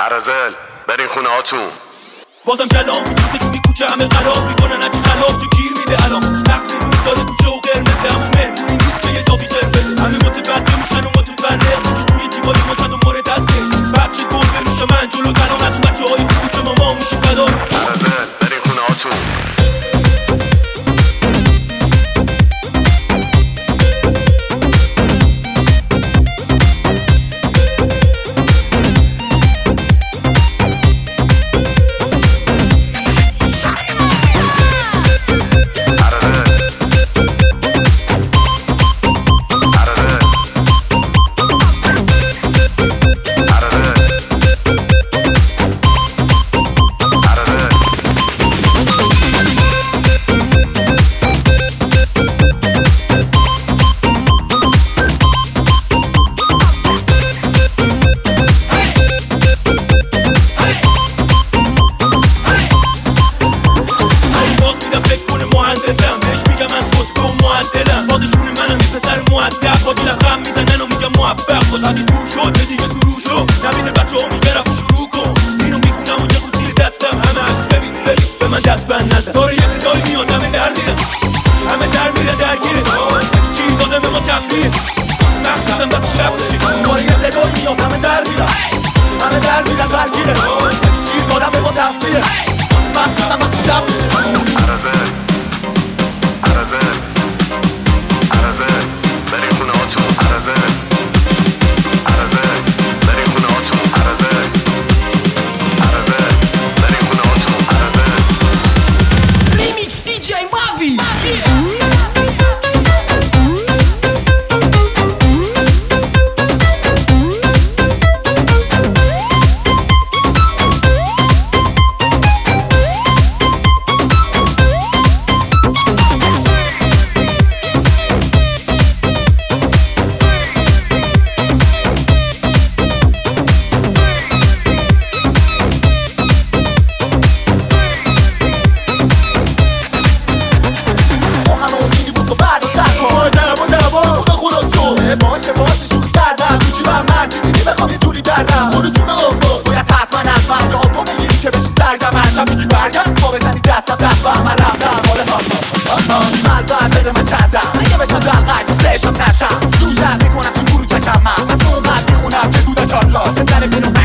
عرزل برین خونه هاتون. بازم کلام وجود توی کوچه همه قرار میکنن اگه خلاف تو گیر میده الان نقص روز داره کوچه و قرمزه همون مهمونی نیست که یه دافی قرمزه همه متبدل میشن و متفرق که توی دیواری متد و مورد دسته بچه گربه میشه من جلو تنام از اون بچه های خوبی که ماما میشه فدا. عرزل برین خونه هاتون. موفق باش هدی دور شد به دیگه سرور شد نبینه بچه ها میگه رفت شروع کن اینو میخونم و یه قوطی دستم همه از ببین به من دست بند نزن داره یه صدایی میاد همه در میره همه در میره درگیره چی داده به ما تفریح مخصوصا وقتی شب بشه داره یه صدایی میاد همه در میره همه در میره درگیره چی داده به ما تفریح مخصوصا وقتی شب بشه. عرزل برین خونه هاتون. عرزل برین خونه هاتون. عرزل برین خونه هاتون. عرزل ریمیکس دی جی ماوی. باشه شوخی کردم کوچی بر من چیزی نمیخوام یه جوری دردم برو جون آقا باید حتما از من را تو بگیری که بشی سرگم هرشم میگی برگرد با بزنی دستم دست بر من رفتم حال ملبن بده من چندم اگه بشم دلقه دوستشم نشم سوژن میکنم چون برو چکم من از نومد میخونم که دوده چارلا بزنه بینو